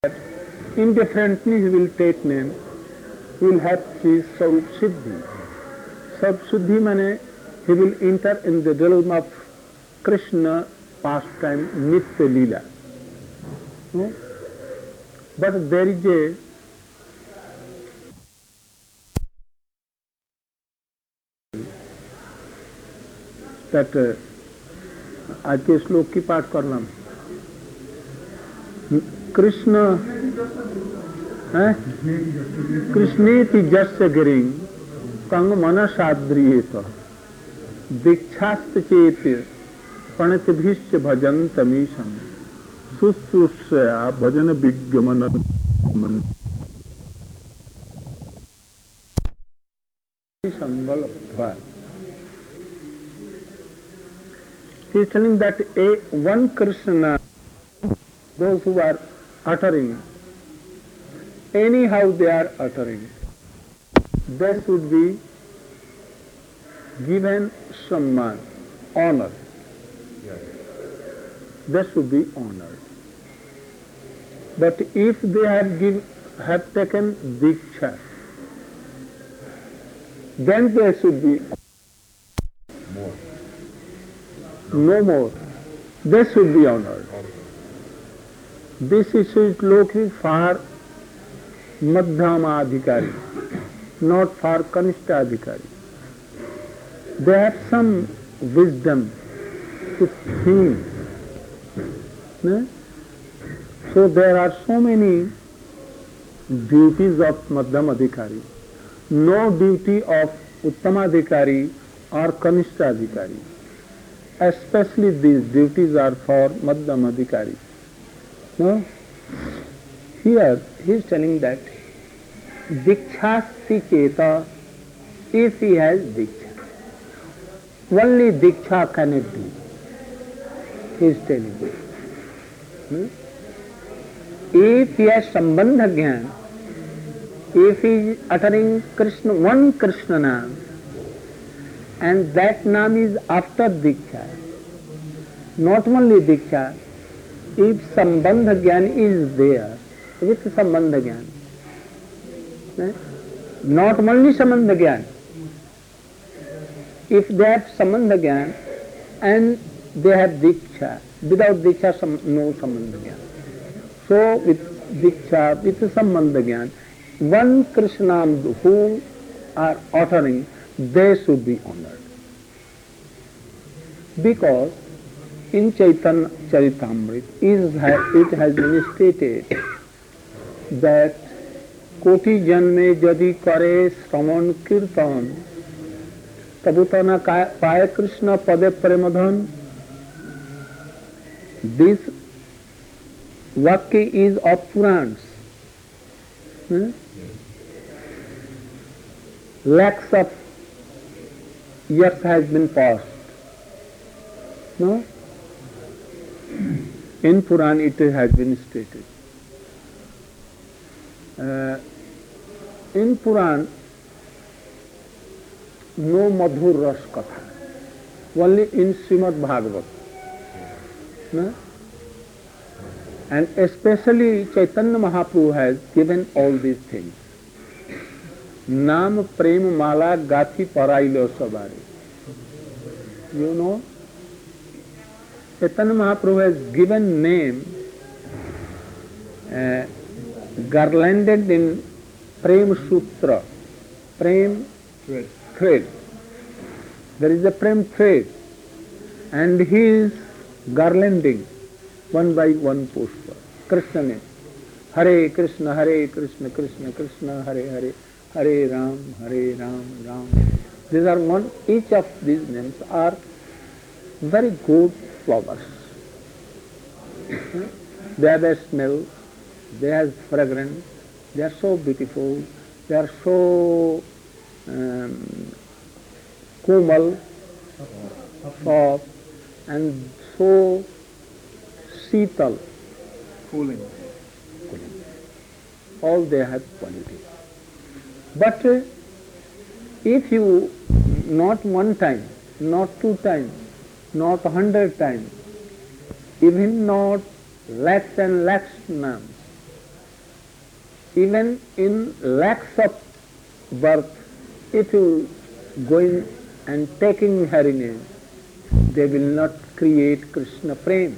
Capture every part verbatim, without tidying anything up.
Indifferently he will take name, he will have his Sarup Siddhi. Sarup Siddhi means he will enter in the realm of Krishna pastime, Nitya Leela. No? But there is a that uh, आज के श्लोक की पाठ करलाम कृष्ण है कृष्णेति जस्य गिरिं कंग मनसाद्रियेत दीक्षास्त चेत प्रणतिभिश्च भजन्तमीशं शुश्रूषया भजन विज्ञमन संगल्प. He is telling that a one Krishna, those who are uttering, anyhow they are uttering, they should be given samman, honor. They should be honored. But if they have give, have taken diksha, then they should be more. No more. They should be honored. This is looking for Madhyamadhikari, not for Kanishthadhikari. They have some wisdom to think. No? So there are so many duties of Madhyamadhikari. No duty of Uttamadhikari or Kanishthadhikari. Especially these duties are for Madhyamadhikari. No? Here he is telling that Dikshasti Cheta, if he has Diksha, only Diksha can it be. He is telling you. Hmm? If he has Sambandha Jnana, if he is uttering Krishna, one Krishna name, and that name is after Diksha, not only Diksha, if Sambandha Jnana is there, with Sambandha Jnana, eh? not only Sambandha Jnana, if they have Sambandha Jnana and they have Diksha, without Diksha no Sambandha Jnana. So with Diksha, with Sambandha Jnana, one Krishna who are uttering, they should be honored. Because in Chaitanya Charitamrita it has been stated that Koti janme jadi kare shravan kirtan tabutana paya Krishna pade premadhan. This Vakya is of Purans. Hmm? Lakhs of years has been passed. No? In Puran it has been stated. Uh, in Puran, no Madhur Ras Katha, only in Srimad Bhagavat. No? And especially Chaitanya Mahaprabhu has given all these things. Nam Prem Mala Gathi Parailo Sabare. You know, Chaitanya Mahaprabhu has given name uh, garlanded in Prem Sutra, Prem thread. thread. There is a Prem thread, and he is garlanding one by one pushpa. Krishna name. Hare Krishna, Hare Krishna, Krishna Krishna, Hare Hare, Hare Ram, Hare Ram, Ram. These are one, each of these names are very good flowers. They have a smell, they have fragrance, they are so beautiful, they are so um, komal, soft, and so Sital, cooling. cooling. All they have quality. But uh, if you, not one time, not two times, not a hundred times, even not lakhs and lakhs names, even in lakhs of birth, if you going and taking her name, they will not create Krishna prem.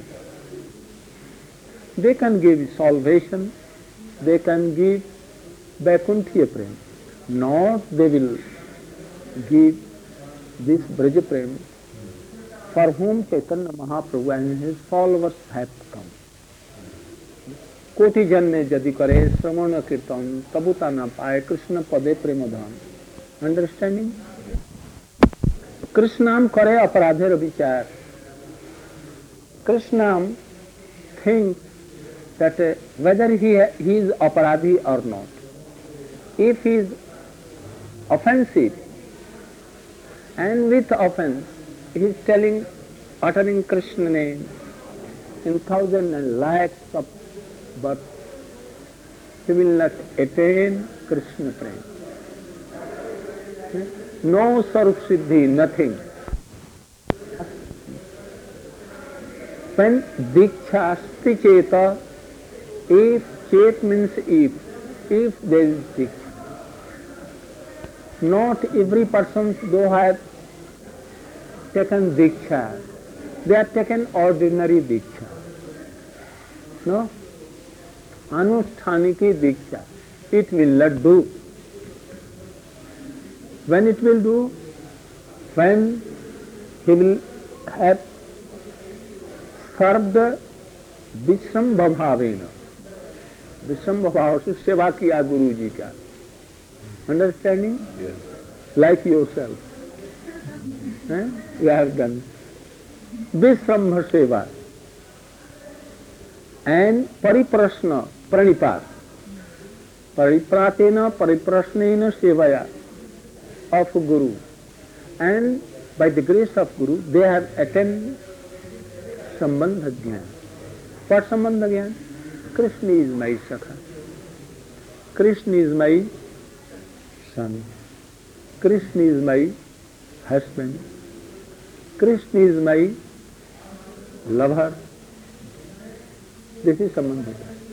They can give salvation, they can give Vaikunthiya prem. Not they will give this Braja prem for whom Chaitanya Mahaprabhu and his followers have come. कोटि जन्मे यदि करे श्रवण कीर्तन तबुता न पाए कृष्ण पदे प्रेम धन. Understanding? Krishnam करे अपराधेर विचार. Krishnam thinks that uh, whether he, he is aparadhi or not. If he is offensive and with offense, he is telling, uttering Krishna name in thousands and lakhs of but he will not attain Krishna prem. No Sarup Siddhi, nothing. When Diksha Asti Cheta, if Chet means if, if there is Diksha. Not every person though have taken Diksha, they have taken ordinary Diksha. No? Anusthaniki Diksha, it will not do. When it will do? When he will have served Vishrambha Bhavena. Vishrambha Bhava से सेवा किया गुरु जी का. Understanding? Yes. Like yourself. eh? You have done Vishrambha seva. And Pariprashna, Pranipat. Paripratena, Pariprashnena Sevaya of Guru. And by the grace of Guru, they have attained Sambandha Jnana. What Sambandha Jnana? Krishna is my Sakha. Krishna is my son. Krishna is my husband. Krishna is my lover. This is Sambandha.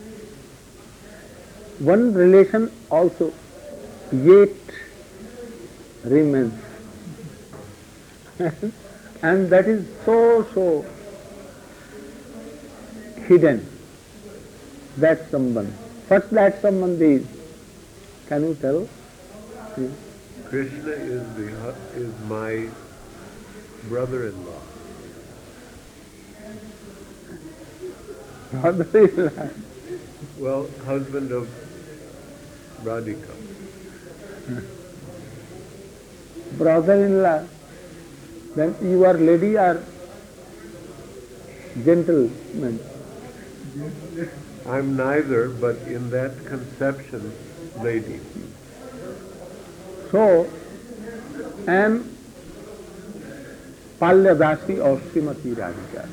One relation also yet remains. And that is so, so hidden. That Sambandha. First that Sambandha is. Can you tell? Yes. Krishna is the hu- is my brother-in-law. Brother-in-law. Well, husband of Radhika. Brother-in-law. Then you are lady or gentleman? I'm neither, but in that conception, lady. So, I am Palyadasi or Srimati Radhika.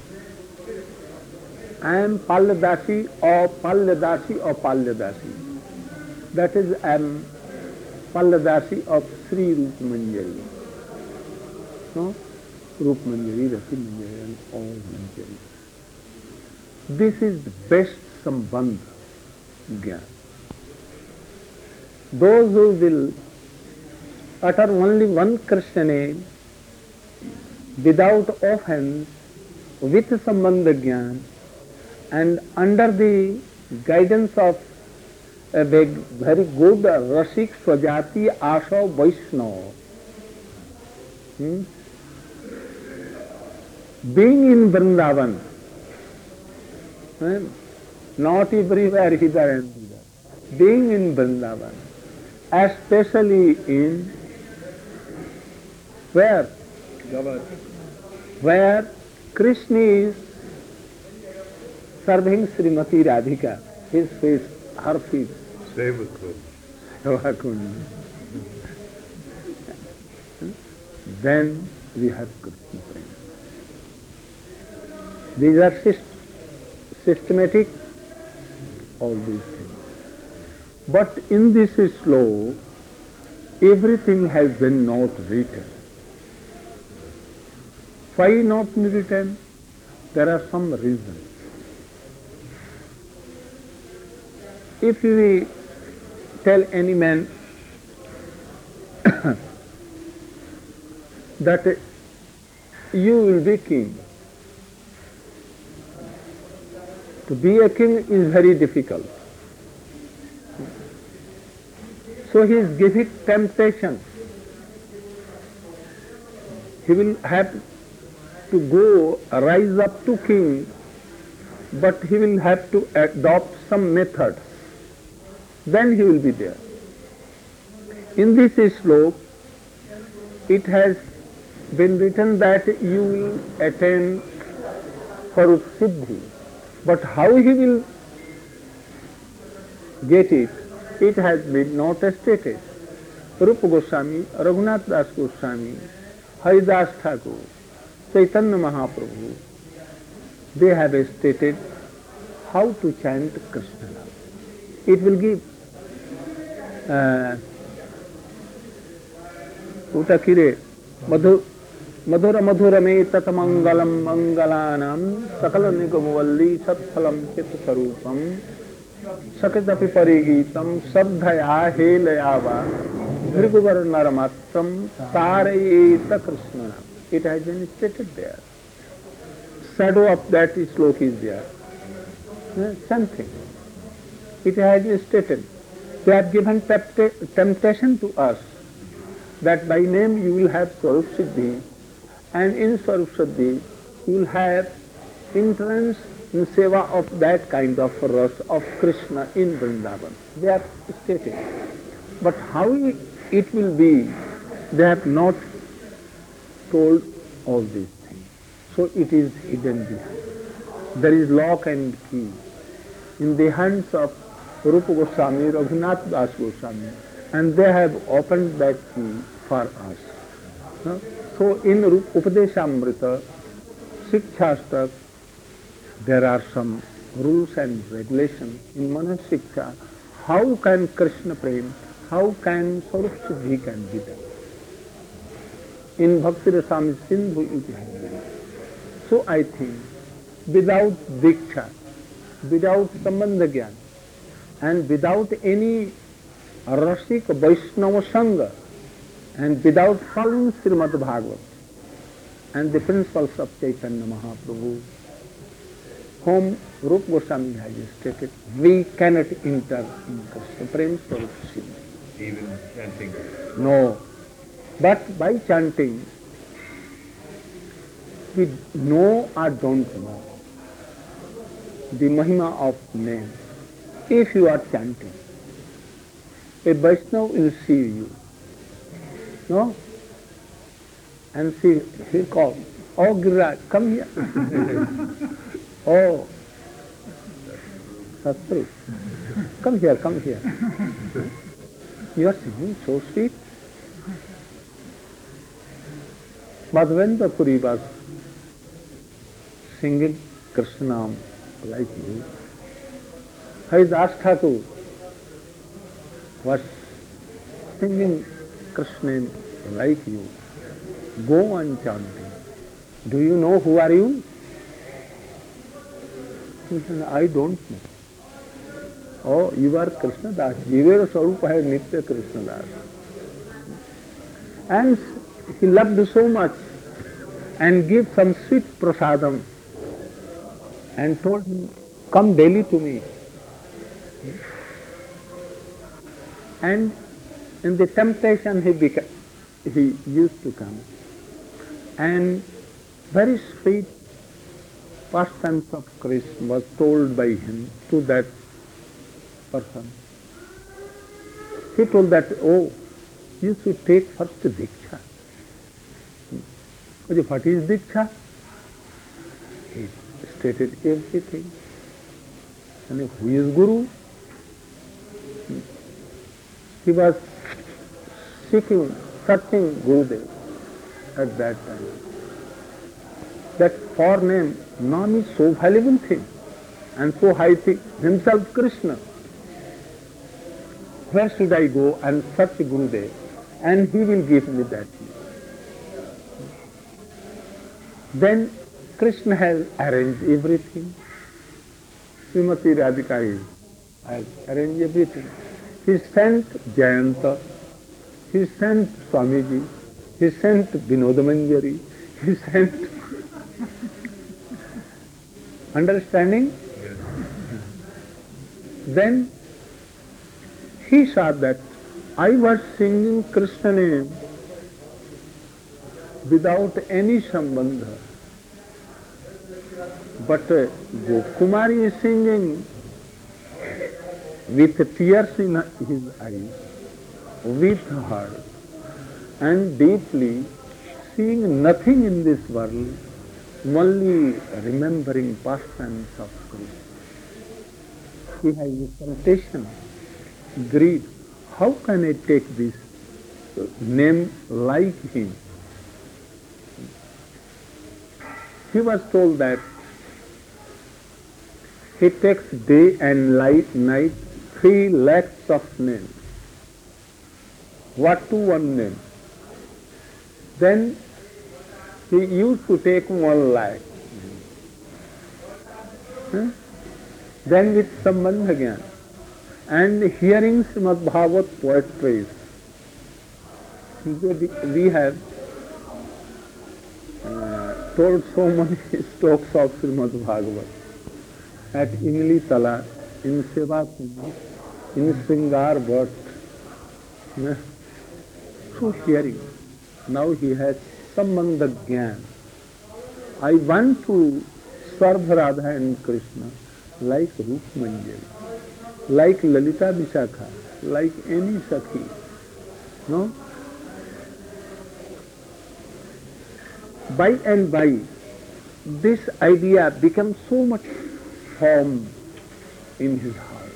I am Palyadasi or Palyadasi or Palyadasi. That is, I am Palyadasi of Sri Rup Manjari. No? Rup Manjari, Rasi Manjari and all Manjari. This is the best Sambandha Jnana. Those who will utter only one Krishna name without offense, with Sambandha Jnana, and under the guidance of a very good Rasik Swajati Asha Vaishnava, hmm? being in Vrindavan, hmm? not everywhere hither and thither, being in Vrindavan, especially in where? Gavad. Where Krishna is serving Srimati Radhika, his feet, her feet. Sevakund. Sevakund. Then we have Krishna prema. These are syst- systematic, all these things. But in this slow, everything has been not written. Why not written? There are some reasons. If we tell any man that you will be king. To be a king is very difficult. So he is giving temptation. He will have to go rise up to king, but he will have to adopt some methods. Then he will be there. In this slope, it has been written that you will attain Swarup Siddhi. But how he will get it, it has been not stated. Rupa Goswami, Raghunath Das Goswami, Haridas Thakur, Chaitanya Mahaprabhu, they have stated how to chant Krishna. It will give uh, Utakire Madhu Madhura Madhurame Tatamangalam Mangalanam Sakala Nikamuvalli Satphalam Chitta Sakitapi Parigitam Sabdhaya Helayava Bhriguvar Naramatram Tarayeta Krishna. It has been stated there. Shadow of that sloka is there. Something. It has been stated. They have given temptation to us that by name you will have Swarup Siddhi, and in Swarup Siddhi you will have entrance in seva of that kind of ras of Krishna in Vrindavan. They have stated. But how it will be, they have not told all these things. So it is hidden behind. There is lock and key in the hands of Rupa Goswami, Raghunath Das Goswami, and they have opened that key for us. No? So in Upadeshamrita, Sikshastak, there are some rules and regulations in Manas Siksha. How can Krishna Prem, how can Swarup Siddhi can be done? In Bhakti Rasam Sindhu it has been. So I think without Diksha, without Sambandha Gyan, and without any Rasik Vaishnava Sangha, and without following Srimad Bhagavad and the principles of Chaitanya Mahaprabhu, whom Rupa Goswami has stated, we cannot enter in Krishna Prem Swarup Siddhi. Even chanting? No. But by chanting, we know or don't know the Mahima of name. If you are chanting, a Vaishnava will see you, no? And see, he calls, oh Giriraj, come here. Oh, Satru, come here, come here. You are singing so sweet. Madhavendra Puri was singing Krishnam like you. Haridas Thakur was singing Krishna like you. Go on chanting. Do you know who are you? He said, I don't know. Oh, you are Krishna Das. Jivera Swarupa hai Nitya Krishna Das. And he loved so much and gave some sweet prasadam and told him, come daily to me. And in the temptation he beca- he used to come. And very sweet pastimes of Krishna was told by him to that person. He told that, oh, you should take first Diksha. What is Diksha? He stated everything. And who is Guru? He was seeking, searching Gurudev at that time. That forename, Nam is so valuable thing and so high thing, himself Krishna. Where should I go and search Gurudev? And he will give me that. Then Krishna has arranged everything. Srimati Radhika has arranged everything. He sent Jayanta, he sent Swamiji, he sent Vinodamanjari, he sent... Understanding? Yes. Then he saw that I was singing Krishna name without any sambandha. But uh, Gokumari is singing with tears in his eyes, with her, and deeply seeing nothing in this world, only remembering pastimes of Krishna. He has exaltation, greed. How can I take this name like him? He was told that he takes day and light, night, three lakhs of names. What to one name? Then he used to take one lakh. Hmm? Then with Sambandha Gyan and hearing Srimad Bhagavat poetries, we have uh, told so many strokes of Srimad Bhagavat at Imli Tala, in Seva Kundi, in Sringar Bhatt, yeah, through hearing. Now he has Sambandha Gyan. I want to serve Radha and Krishna like Rup Manjari, like Lalita Vishakha, like any Sakhi. No? By and by, this idea becomes so much firm in his heart.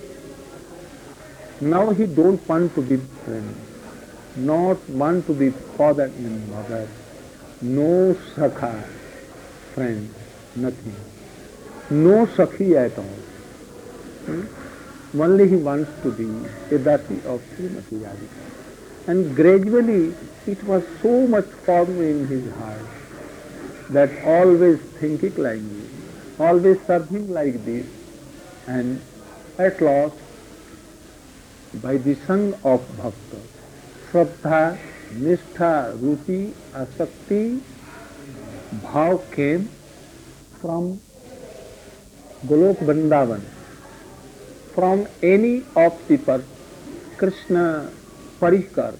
Now he don't want to be friend, not want to be father and mother, no Sakha, friend, nothing. No Sakhi at all. Hmm? Only he wants to be a dasi of Srimati Radhika. And gradually it was so much formed in his heart that always thinking like this, always serving like this, and at last, by the song of Bhakta, Shraddha, Nishtha, Ruti, Asakti, Bhav came from Golok Vrindavan, from any of the per Krishna Parikar,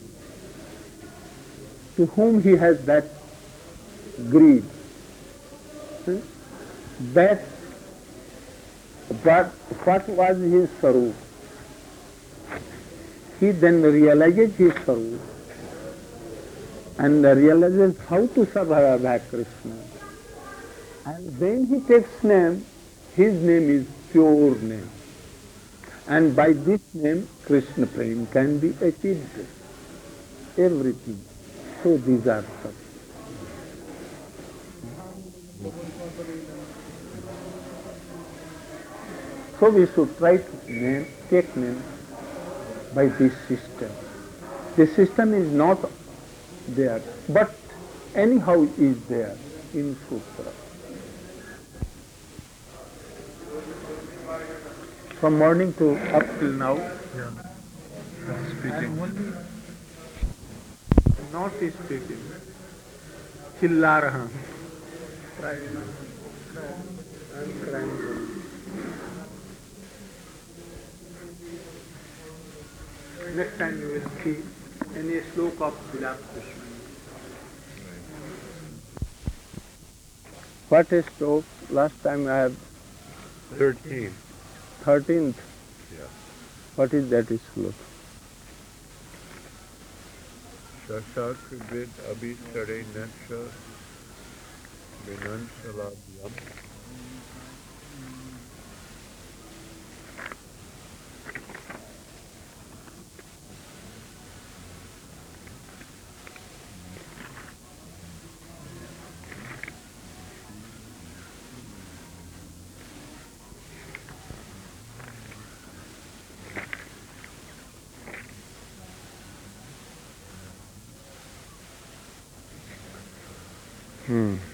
to whom he has that greed, hmm? that what, what was his sarup. He then realizes his sarup and realizes how to serve Radha Krishna. And then he takes name, his name is pure name. And by this name, Krishna Prem can be achieved. Everything. So these are such. So we should try to name, take name by this system. The system is not there, but anyhow is there in Sutra. From morning to up till now, Yeah. Speaking. I'm only not speaking, chilla raha hu. Crying. I'm crying. Next time you will see any slok of Vilas Krishna. What is slok? Last time I have Thirteen. thirteenth. Yeah. What is that slok? Shashak vid abhisare naksha vinan salabhyam. Hmm.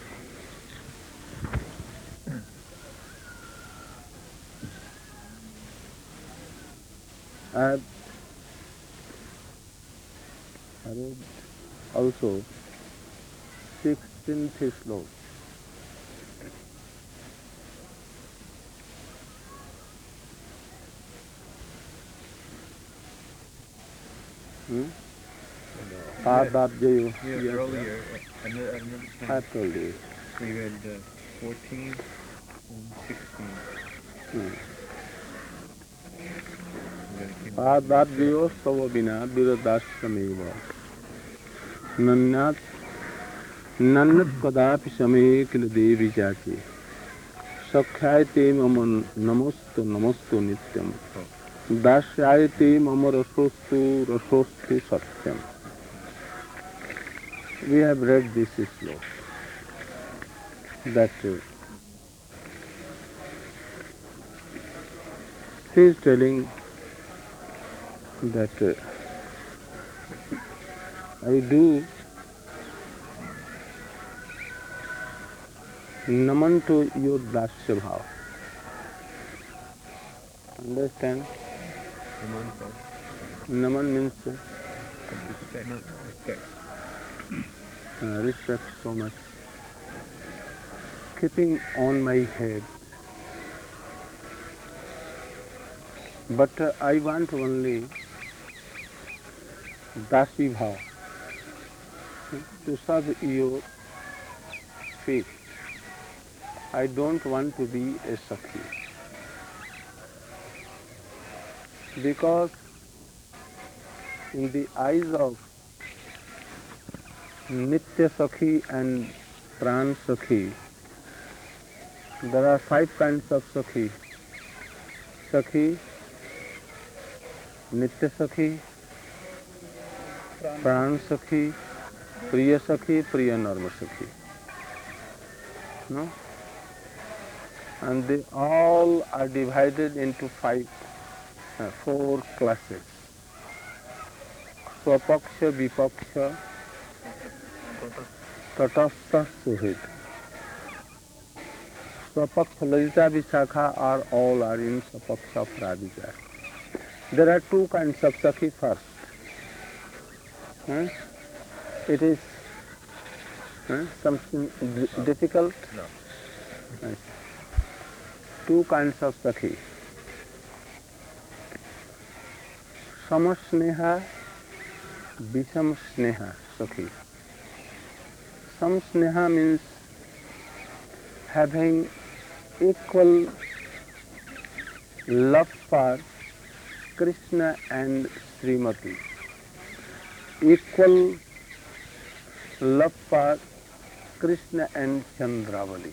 I have read also sixteenth sloka. Hmm? Padabjayo. Yeah, Yes, earlier, another, another I time, told you. we read uh, fourteen and sixteen. Hmm. And then it came back. Padabjayo savabina viradashrameva. Nanyat nannat kadapi same kila devi jati. Sakhyate mama namastu namastu nityam. Dashyate mama rasostu rasosti satyam. We have read this sloka. That uh, he is telling that uh, I do naman to your dasya bhava. Understand? Naman means uh, Respect. No, respect. uh, respect so much. Keeping on my head. But uh, I want only dasi bhava, to serve your feet. I don't want to be a sakhi. Because in the eyes of Nitya Sakhi and Pran Sakhi, there are five kinds of Sakhi. Sakhi, Nitya Sakhi, Pran Sakhi, Priya Sakhi, Priya Norma Sakhi. No? And they all are divided into five, uh, four classes. Swapaksha, Vipaksha, Tatastha, Suhit. Swapaksha, Lalita, Vishakha are all are in Swapaksha of Radhika. There are two kinds of Sakhi first. Huh? It is huh, something d- difficult? No. Yes. Two kinds of Sakhi. Samasneha, Visham Sneha Sakhi. Sam Sneha means having equal love for Krishna and Srimati. Equal love for Krishna and Chandravali.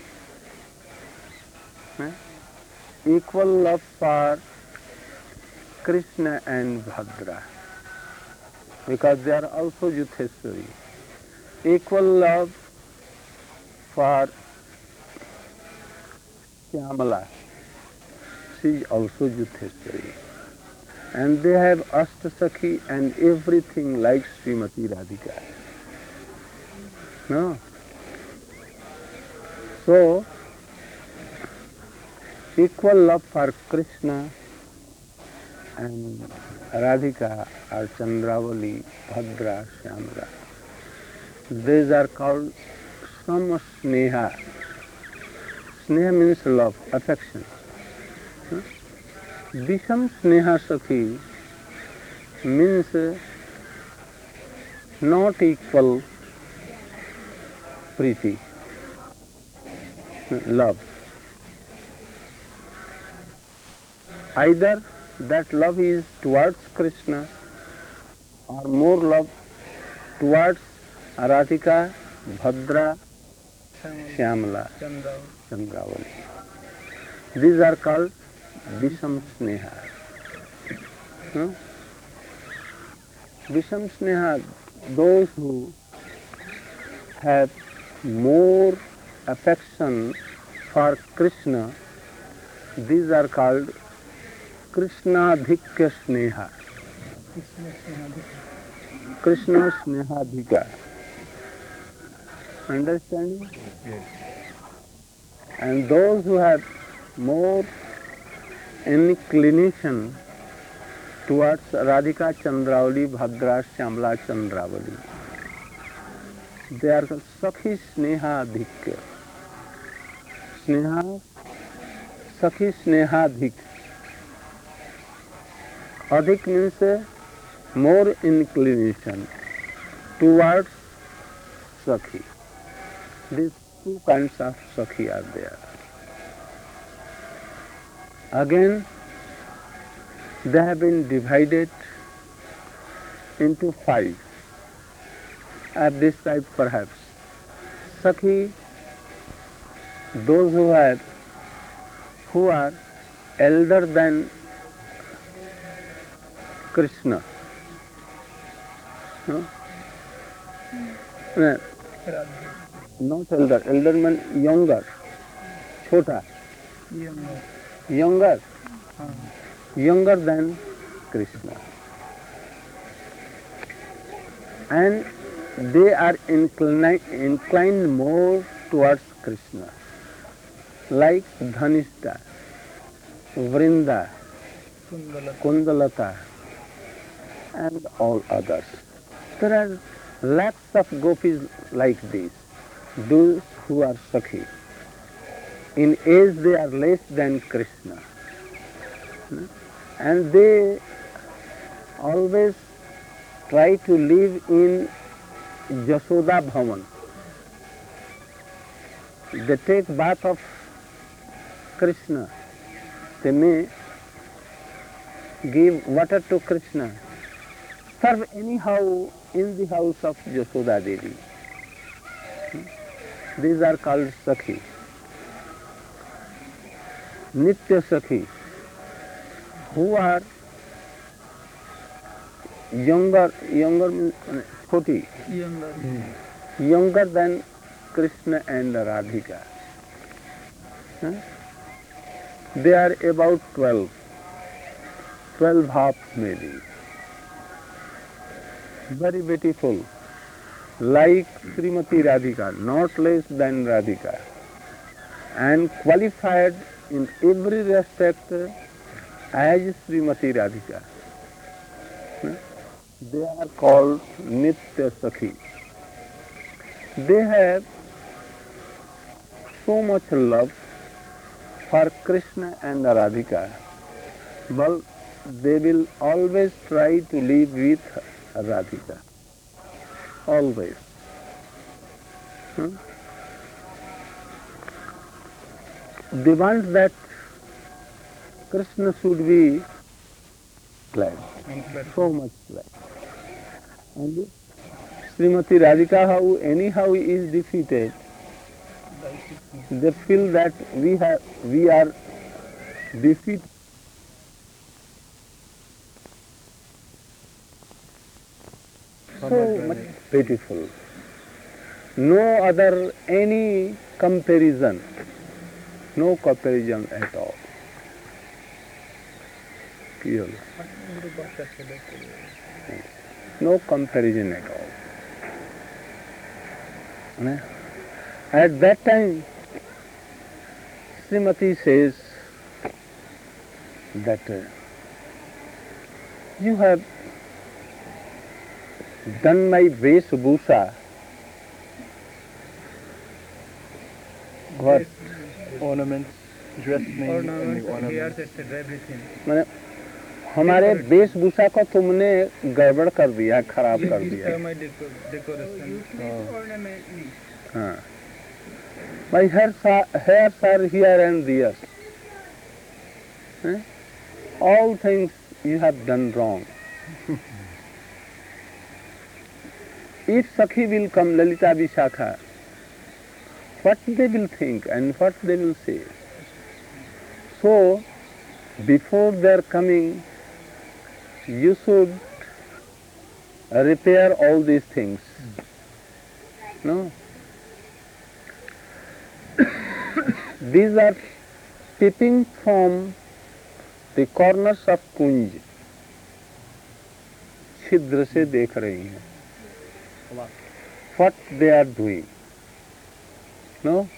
Eh? Equal love for Krishna and Bhadra, because they are also Yutheswari. Equal love for Shyamala, she is also Yutheswari. And they have Ashtasakhi and everything like Srimati Radhika. No? So, equal love for Krishna and Radhika are Chandravali, Bhadra, Shyamala. These are called Samasneha. Sneha means love, affection. Huh? Visham Sneha Sakhi means not equal priti, love. Either that love is towards Krishna or more love towards Radhika, Bhadra, Shyamala, Chandravali. These are called Visham Sneha. Huh? Visham Sneha, those who have more affection for Krishna, these are called Krishnadhikya Sneha. Krishna Snehadhika. Understanding? Yes. And those who have more inclination towards Radhika Chandravali, Bhadra, Shyamala Chandravali. They are Sakhi Sneha Adhik. Sneha, Sakhi Sneha Adhik. Adhik means uh, more inclination towards Sakhi. These two kinds of Sakhi are there. Again, they have been divided into five. I have described perhaps. Sakhi, those who are, who are elder than Krishna. No? No. Not elder, elder means younger, chota. Younger. Younger, younger than Krishna. And they are inclined, inclined more towards Krishna, like Dhanishta, Vrinda, Kundalata. Kundalata, and all others. There are lakhs of gopis like these, those who are Sakhi. In age they are less than Krishna. And they always try to live in Jasoda Bhavan. They take bath of Krishna. They may give water to Krishna. Serve anyhow in the house of Jasoda Devi. These are called Sakhi. Nitya Sakhi, who are younger, younger means forty, Younger. younger than Krishna and Radhika. Huh? They are about twelve, twelve half maybe. Very beautiful, like Srimati Radhika, not less than Radhika, and qualified in every respect as Srimati Radhika. They are called Nitya Sakhi. They have so much love for Krishna and Radhika, but they will always try to live with Radhika. Always. Hmm? They want that Krishna should be glad, so much glad. And Srimati Radhika, how anyhow is defeated, they feel that we have, we are defeated. So much beautiful. No other, any comparison, no comparison at all. Pure. No comparison at all. Ne? At that time, Srimati says that uh, you have done my Vesabhusa. What? Ornaments, dressing, ornaments, and the hairs, ornaments. et cetera, everything. मैंने हमारे वेशभूषा को तुमने गड़बड़ कर दिया, खराब You कर these दिया. are my deco- decoration. हाँ. My hairs are, hairs are here and there. Eh? All things you have done wrong. If Sakhi will come, Lalita Vishakha, what they will think and what they will say. So, before their coming, you should repair all these things. No? These are peeping from the corners of Kunj. छिद्र से देख रही हैं. What they are doing. No?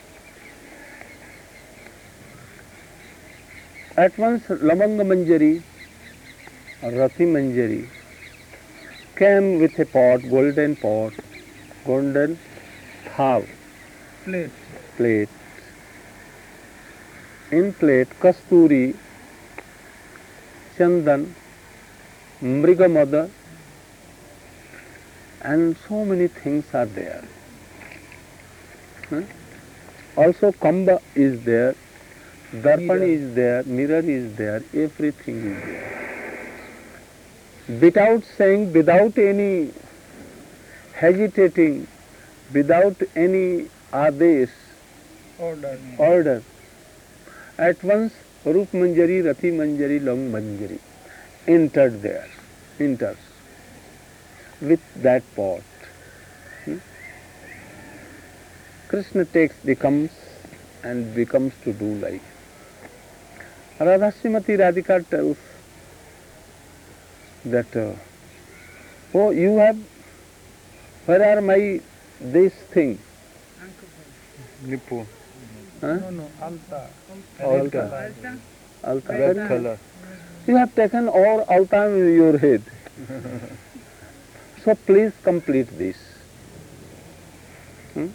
At once Lamanga Manjari Rati Manjari, came with a pot, golden pot, golden thav, Plate. plate. In plate, kasturi, chandan, mrigamada, and so many things are there. Huh? Also kamba is there, darpan is there, mirror is there, everything is there. Without saying, without any hesitating, without any adesh, Order. order, at once Rup Manjari, Rati Manjari, Long Manjari entered there, enters with that pot. Hmm? Krishna takes, becomes and becomes to do like. Radha Srimati Radhika tells that, uh, oh, you have, where are my, this thing? Nippu, Huh? No, no, alta. Alta. Alta. red Very- color. You have taken all alta in your head. So please complete this. Hmm?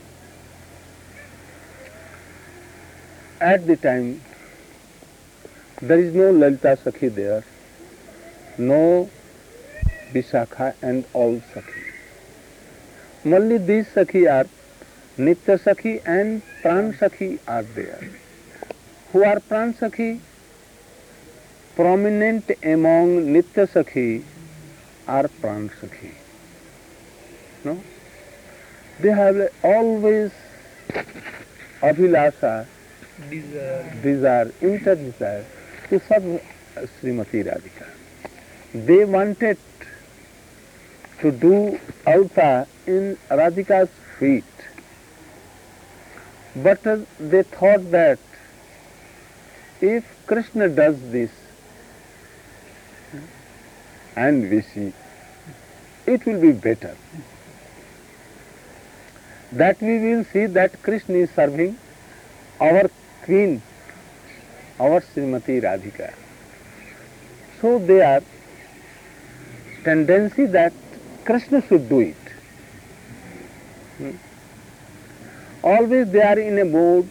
At the time, there is no Lalita Sakhi there, no Vishakha and all Sakhi. Only these Sakhi are Nitya Sakhi and Pran Sakhi are there. Who are Pran Sakhi? Prominent among Nitya Sakhi are Pran Sakhi. No? They have always Abhilasha, Desire. desire, inter-desire to serve Srimati Radhika. They wanted to do alta in Radhika's feet. But uh, they thought that if Krishna does this, and we see, it will be better. That we will see that Krishna is serving our queen, our Srimati Radhika. So they are tendency that Krishna should do it. Hmm? Always they are in a mood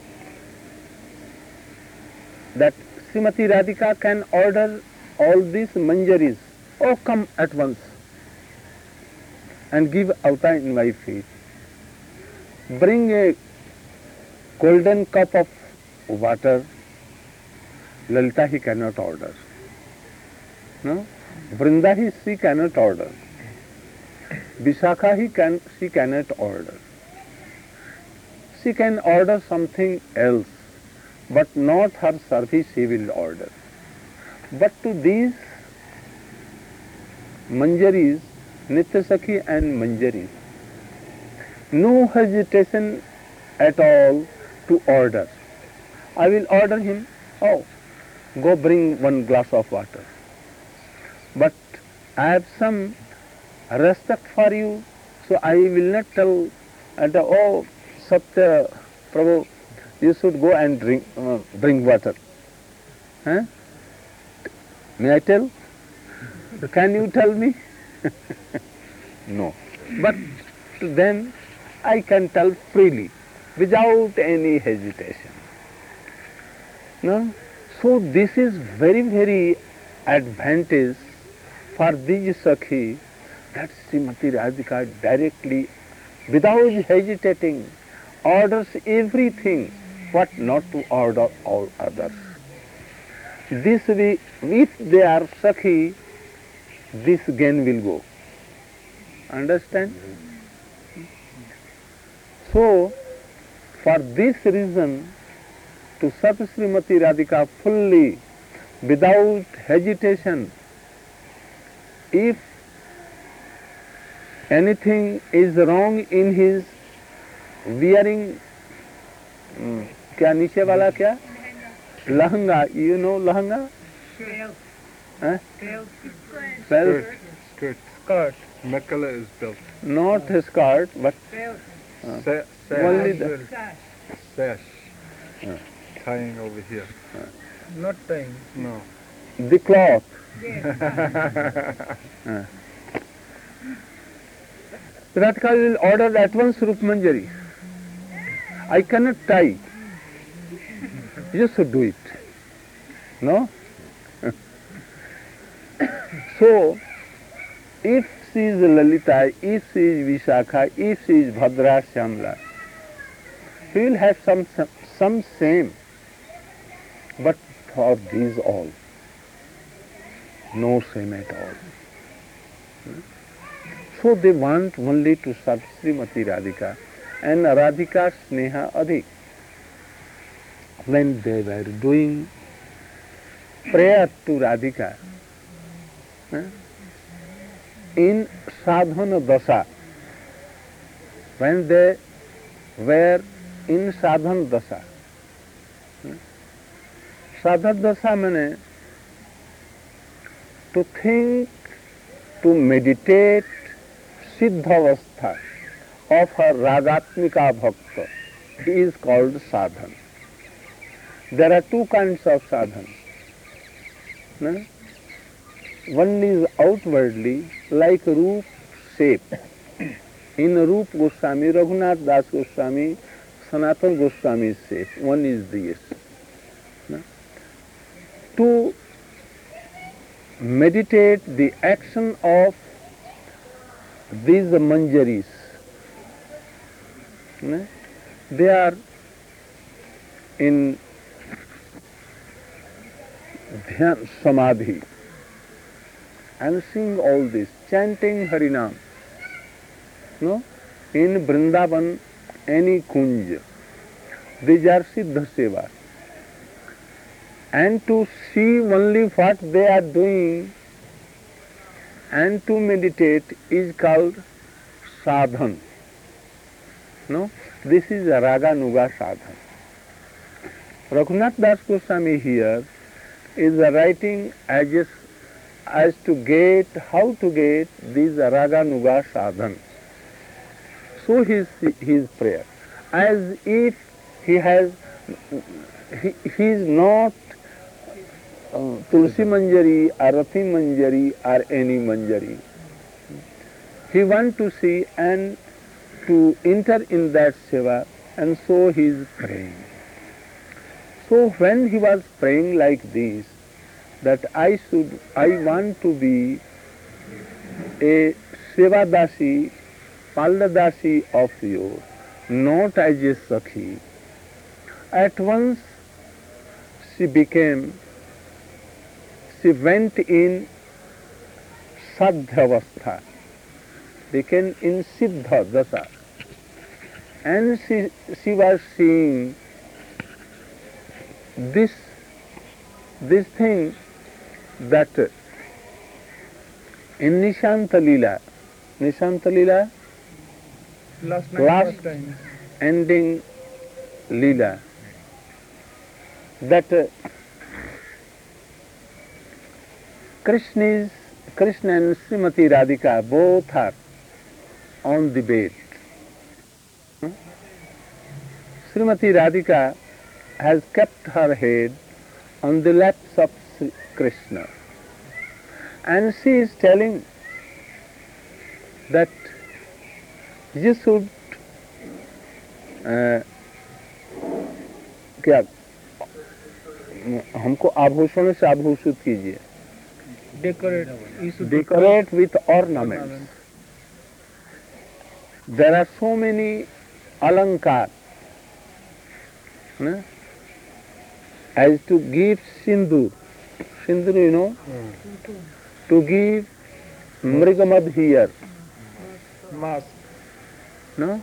that Srimati Radhika can order all these manjaris. Oh, come at once and give avta in my feet. Bring a golden cup of water. Lalita he cannot order. No? Vrinda he she cannot order. Vishakha he can she cannot order. She can order something else, but not her service she will order. But to these manjaris, Nitya Sakhi and manjaris, no hesitation at all to order. I will order him, oh, go bring one glass of water. But I have some respect for you, so I will not tell, and oh, Satya, Prabhu, you should go and drink, uh, bring water. Huh? May I tell? Can you tell me? No. But to them, I can tell freely, without any hesitation. No? So this is very, very advantage for these Sakhi that Srimati Radhika directly, without hesitating, orders everything, what not to order all others. This way, if they are Sakhi, this gain will go. Understand? So, for this reason, to serve Srimati Radhika fully, without hesitation, if anything is wrong in his wearing, hmm, क्या नीचे वाला क्या? Lahanga, you know lahanga? Huh? Belt. Skirt. Skirt. Mekala is built. Not a skirt, but Sa- sash. only the, Sash. Yeah. Tying over here. Not tying. No. the cloth. Uh. Radhika will order at once Rup Manjari. I cannot tie. You should do it. No? So, if she is Lalita, if she is Vishakha, if she is Bhadra, Shyamla, he will have some, some, some same. But for these all, no same at all. So they want only to serve Srimati Radhika and Radhika Sneha Adhik. When they were doing prayer to Radhika, eh, in sadhana dasa, when they were in sadhana dasa, eh, sadhana dasa means to think, to meditate Siddhavastha of a Ragatmika Bhakta is called sadhana. There are two kinds of sadhana. No? One is outwardly like Rup shape. In Rup Goswami, Raghunath Das Goswami, Sanatana Goswami's shape. One is this. No? To meditate the action of these manjaris. No? They are in dhyan samadhi and sing all this, chanting Harinam. No? In Vrindavan, any kunj, these are Siddha Seva. And to see only what they are doing and to meditate is called sadhan. No? This is a Raga Nuga sadhan. Raghunath Das Goswami here is writing as, a, as to get, how to get this Raga Nuga sadhan. So his, his prayer, as if he has, he, he is not uh, Tulsi Manjari or Rati Manjari or any Manjari. He wants to see and to enter in that seva, and so he is praying. So when he was praying like this, that I should, I want to be a Sevadasi, Palladasi of you, not as a Sakhi. At once she became, she went in Sadhyavastha, became in Siddha Dasa, and she, she was seeing this, this thing that in Nishanta Leela, Nishanta Leela, Last night, last first time. ending Leela, that uh, Krishna is, Krishna and Srimati Radhika both are on the bed. Hmm? Srimati Radhika has kept her head on the laps of Krishna, and she is telling that you should uh, क्या हमको आभूषणों से आभूषित कीजिए. Decorate. You should Decorate with ornaments. There are so many alankar, no? As to give sindur, sindur you know, mm. to give mrigamad here, mask. no?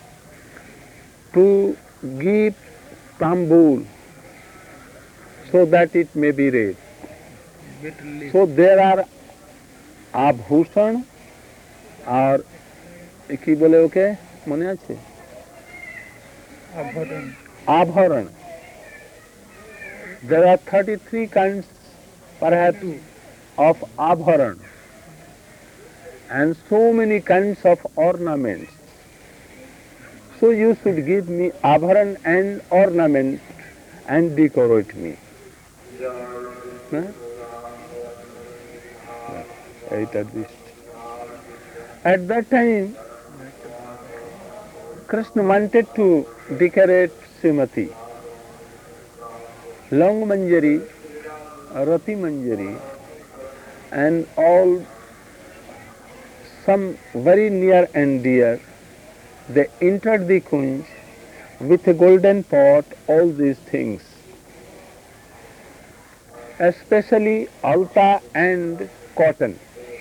To give tambul so that it may be read. Bitterly. So there are abhushan or কি বলে ওকে মনে আছে Abharan. abharan. There are thirty-three kinds perhaps of abharan and so many kinds of ornaments. So you should give me abharan and ornament and decorate me. Huh? eight at least. At that time, Krishna wanted to decorate Srimati. Long Manjari, Rati Manjari, and all some very near and dear, they entered the Kunj with a golden pot, all these things. Especially alta and cotton.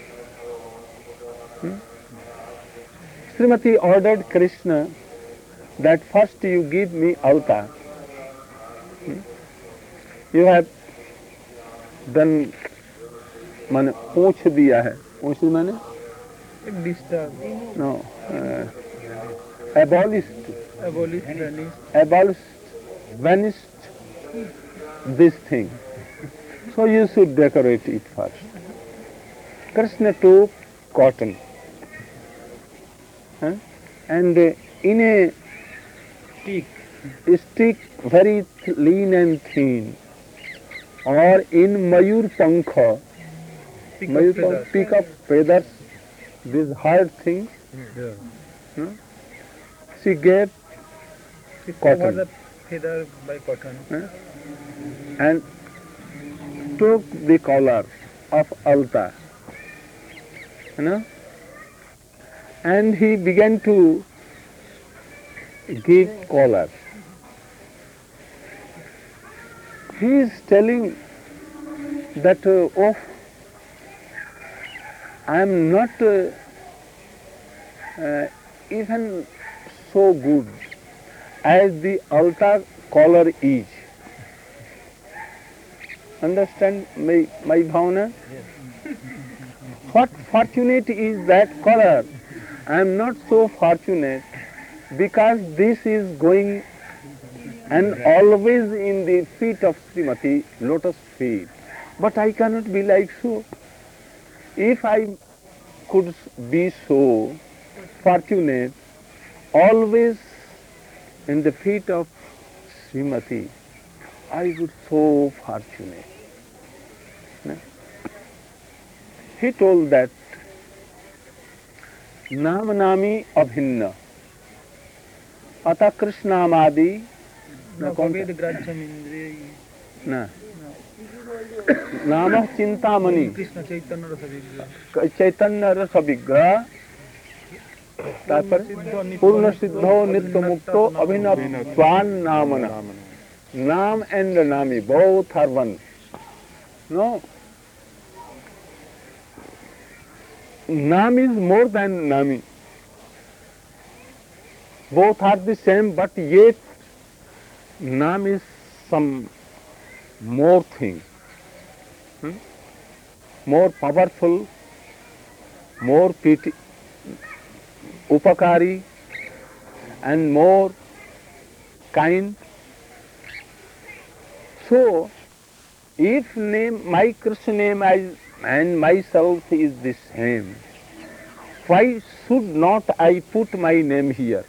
Hmm? Srimati ordered Krishna that first you give me alta. Hmm? You have done, माने पूछ दिया है, पूछ माने Disturb, no, uh, abolished, abolish, vanish. abolished, vanished this thing. So you should decorate it first. Krishna took cotton, huh? and uh, in a Stick, stick very th- lean and thin, or in Mayur Pankha, pick Mayur up feathers. Pankha, pick up feathers, these hard things, Yeah. huh? She gave She cotton. covered the feather by cotton. huh? and took the collar of alta, you know, and he began to give collar. He is telling that, uh, oh, I am not uh, uh, even so good as the altar collar is. Understand my, my bhavana? What fortunate is that collar? I am not so fortunate because this is going and always in the feet of Srimati, lotus feet. But I cannot be like so. If I could be so fortunate, always in the feet of Srimati, I would so fortunate. No? He told that Nam Nami Abhinna Ata Krishnamadi No, कौन Kaved Grajyam Indriya. ना नाम Chintamani Krishna Chaitanya Rasa Vigraha. चैतन्य रस विग्रह तापर पूर्ण सिद्धो नित्य मुक्तो अभिनव स्वान नामना नाम एंड नामी both are one. No, Nam is more than Nami. Both are the same, but yet Nam is some more thing, hmm? more powerful, more pity, upakari, and more kind. So, if name, my Krishna name I, and myself is the same, why should not I put my name here?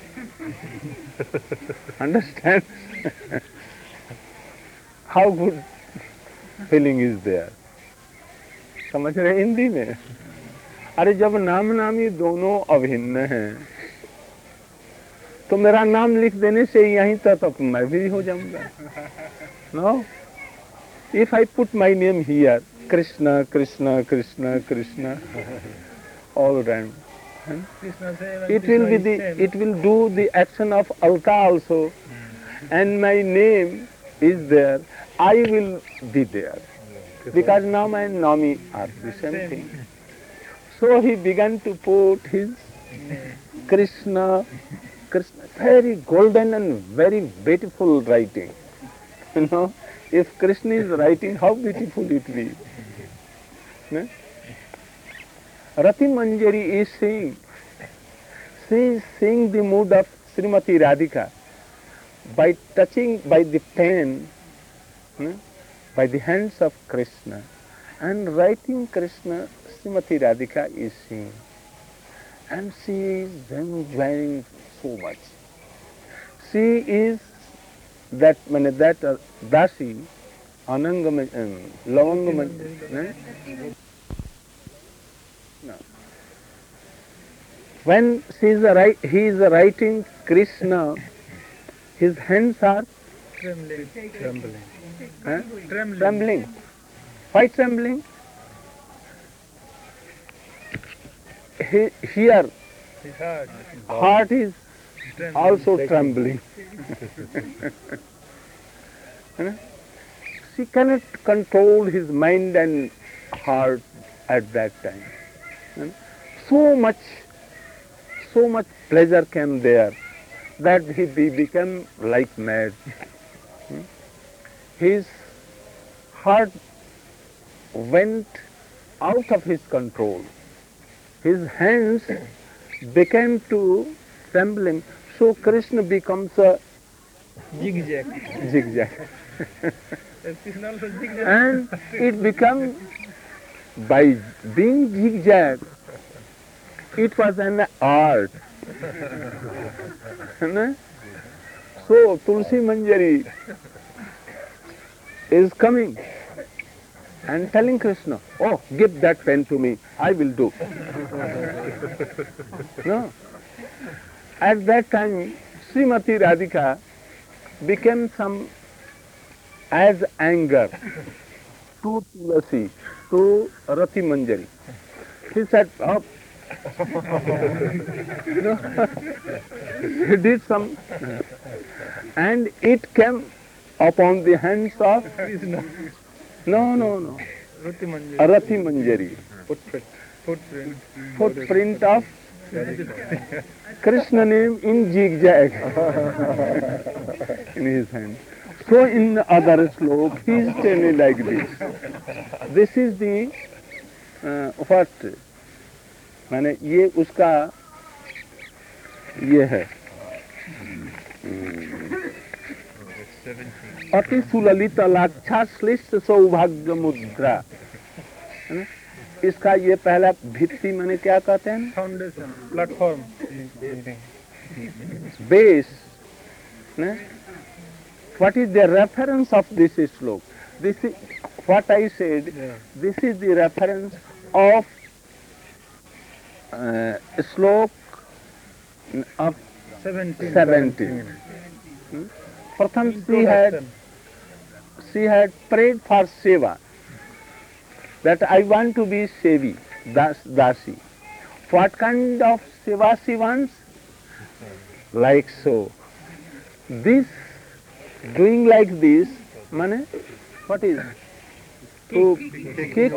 Understand? How good feeling is there? समझ रहे हिंदी में? अरे जब नाम नामी दोनों अभिन्न हैं, तो मेरा नाम लिख देने से यहीं तक तो मैं भी हो जाऊंगा. No? If I put my name here, Krishna, Krishna, Krishna, Krishna, all around, Krishna says, it will be the, it will do the action of alta also, and my name is there. I will be there because Nam and Nami are the same thing. So he began to put his Krishna, Krishna, very golden and very beautiful writing. You know, if Krishna is writing, how beautiful it will be. No? Rati Manjari is saying, she is seeing the mood of Srimati Radhika by touching by the pen, no? by the hands of Krishna, and writing Krishna, Srimati Radhika is seeing. And she is enjoying so much. She is that, mane, that uh, Dasi, Anangam, um, Lavangam, no? Krishna. When she is write, he is writing Krishna, his hands are Trembling. Trembling. eh, Trembling. trembling. Why trembling? He, here, His heart. heart is Trembling. also trembling. Huh? She cannot control his mind and heart at that time. Huh? So much, so much pleasure came there that he be, became like mad. Hmm? His heart went out of his control. His hands began to trembling. So Krishna becomes a Zigzag. zigzag. Krishna also zigzag. And it became, by being zigzag, it was an art. No? So Tulsi Manjari is coming and telling Krishna, oh, give that pen to me, I will do. No. At that time, Srimati Radhika became some as anger to Tulasi, to Rati Manjari. He said, oh, no. He did some, and it came upon the hands of, Krishna. no, no, no, Rati Manjari. Rati Manjari, Footprint. Footprint. footprint of Krishna name in zigzag in his hand. So in other slok, he is telling like this. This is the uh, what? माने ये उसका ये है अति सुललित लाक्षा श्लिष्ट सौभाग्य मुद्रा है ना? इसका ये पहला भित्ति माने क्या कहते हैं Foundation. Platform. बेस ना? What is the reference of this slok? This is what I said. Yeah. This is the reference of uh, slok of Seventeen. seventeen. Hmm? Pratham she had she had prayed for seva, that I want to be sevi, das, dasi. What kind of seva she wants? Like so. This, doing like this, mane, what is? To kick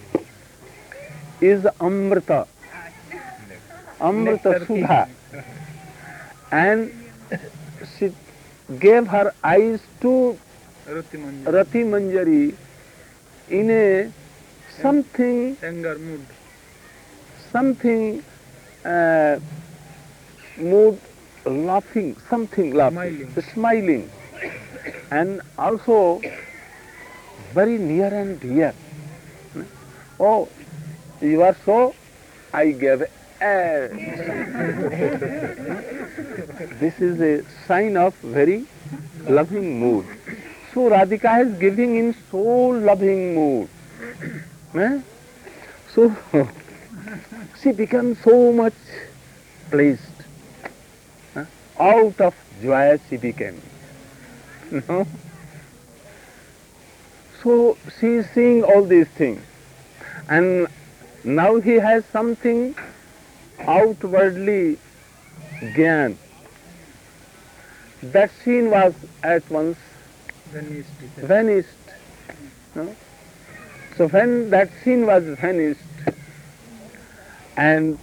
is amrita. Amrita Sudha. And she gave her eyes to Rati Manjari. Rati Manjari in a something, Anger mood. something uh, mood, laughing, something laughing, Smiling. smiling, and also very near and dear. Oh, you are so, I gave a. This is a sign of very loving mood. So Radhika is giving in so loving mood. Eh? So she becomes so much pleased. Eh? Out of joy she became. No? So she is seeing all these things. And now he has something outwardly gyan. That scene was at once Vanished. vanished. No? So when that scene was vanished, and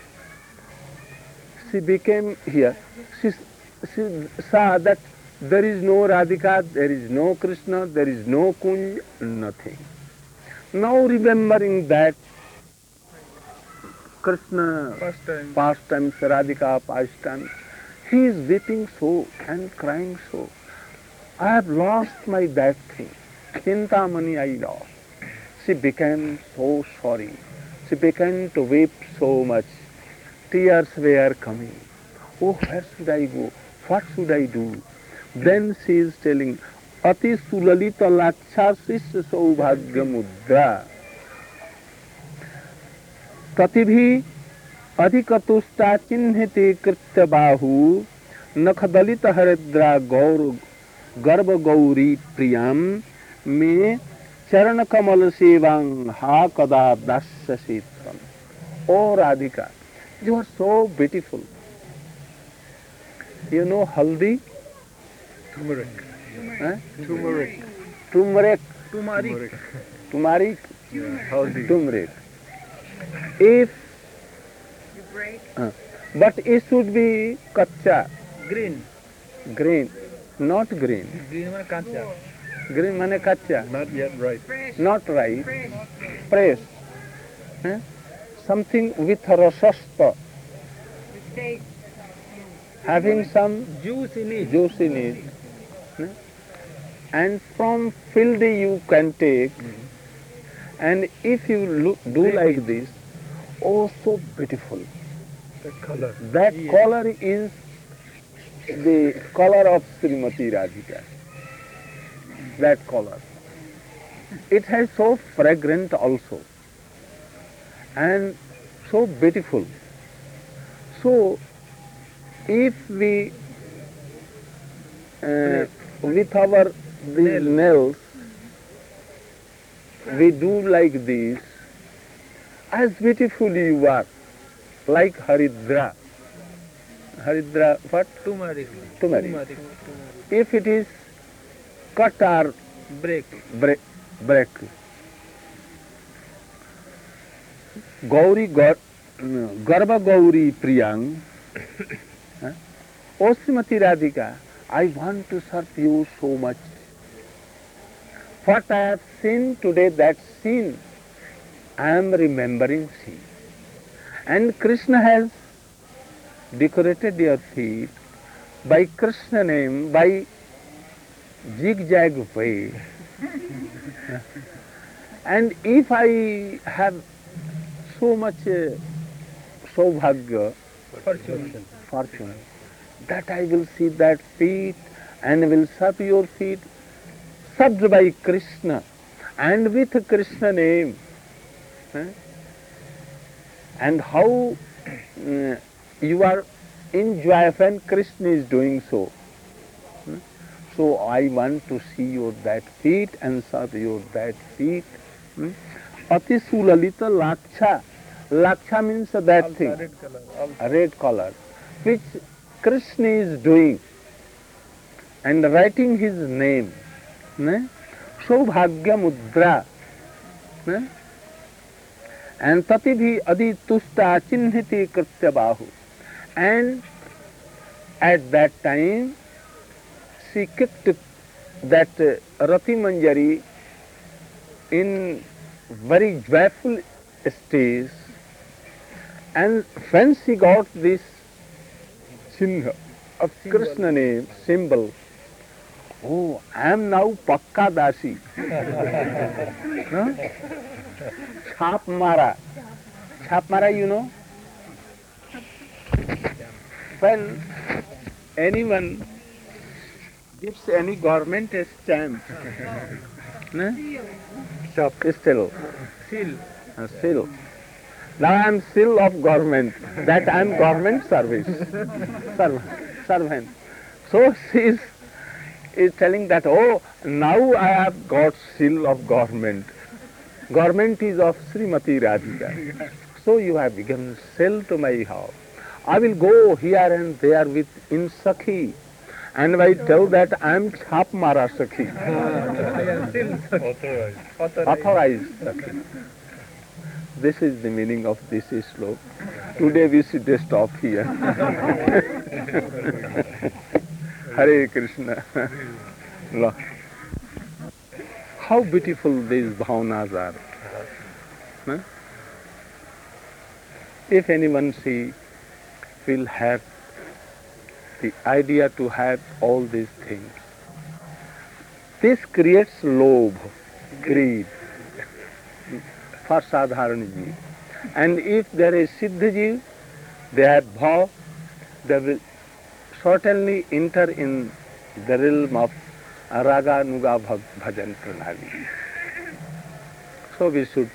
she became here, she, she saw that there is no Radhika, there is no Krishna, there is no Kunj, nothing. Now remembering that Krishna First time. pastimes, Radhika pastimes, he is weeping so and crying so. I have lost my that thing. Chintamani I lost. She became so sorry. She began to weep so much. Tears were coming. Oh, where should I go? What should I do? Then she is telling, Ati sulalita laksha sisya saubhagya mudra. ततिभि अधिकतुष्टा चिन्हिते कृत्य बाहु नखदलित हरिद्रा गौर गर्भ गौरी प्रियम में चरण कमल सेवांग हा कदा दास्यसि त्वं. Oh Radhika, you are so beautiful. You know haldi? Turmeric. Huh? Turmeric. Turmeric. Turmeric. Turmeric. Yeah, haldi. Turmeric. If, uh, but it should be kacha, Green. green, not green. Green মানে কাঁচা. Green mane kacha, Not yet ripe. not right. Fresh. Huh? Something with rasasta, having some Juice in it. juice in it. Huh? And from field you can take. And if you look, do like this, oh, so beautiful. The color. That color is the color of Srimati Radhika. That color. It has so fragrant also and so beautiful. So, if we, uh, with our these nails, we do like this, as beautiful you are, like Haridra. Haridra, what? Turmeric. Turmeric. If it is cut or Break. break, break. Gauri Gar, Garba Gauri Priyang, huh? O Srimati Radhika, I want to serve you so much. What I have seen today, that scene, I am remembering scene. And Krishna has decorated your feet by Krishna name, by zigzag way. And if I have so much uh, saubhagya, Fortune. fortune, that I will see that feet and will serve your feet, served by Krishna and with Krishna name. Huh? And how uh, you are in joy when Krishna is doing so. Hmm? So I want to see your that feet and serve your that feet. Hmm? Ati sulalita laksha. Laksha means that Also thing, red color. Also. a red color, which Krishna is doing and writing his name. Ne? Saubhagya mudra. Ne? And tatibhi aditusta chinnhiti kritya bahu. And at that time, she kicked that uh, Rati Manjari in very joyful stage. And when she got this chinha of Krishna name, symbol, oh, I am now Pakka Dasi. Huh? Chhap Mara. Chhap Mara, you know? When anyone gives any government a stamp, ne? Chhap, still, Seal. uh, seal. Now I am seal of government, that I am government service, servant. servant. So she is, is telling that, oh, now I have got seal of government. Government is of Srimati Radhika. So you have given seal to my house. I will go here and there with in Sakhi, and I tell that I am Chhap Mara Sakhi, Authorized. authorized Sakhi. This is the meaning of this slok. Today we should stop here. Hare Krishna. Look. How beautiful these bhavanas are. Huh? If anyone see, will have the idea to have all these things. This creates lobh, greed for sadharan jeev. And if there is siddha jeev, they have bhav, they will certainly enter in the realm of raga nuga bhajan pranali. So we should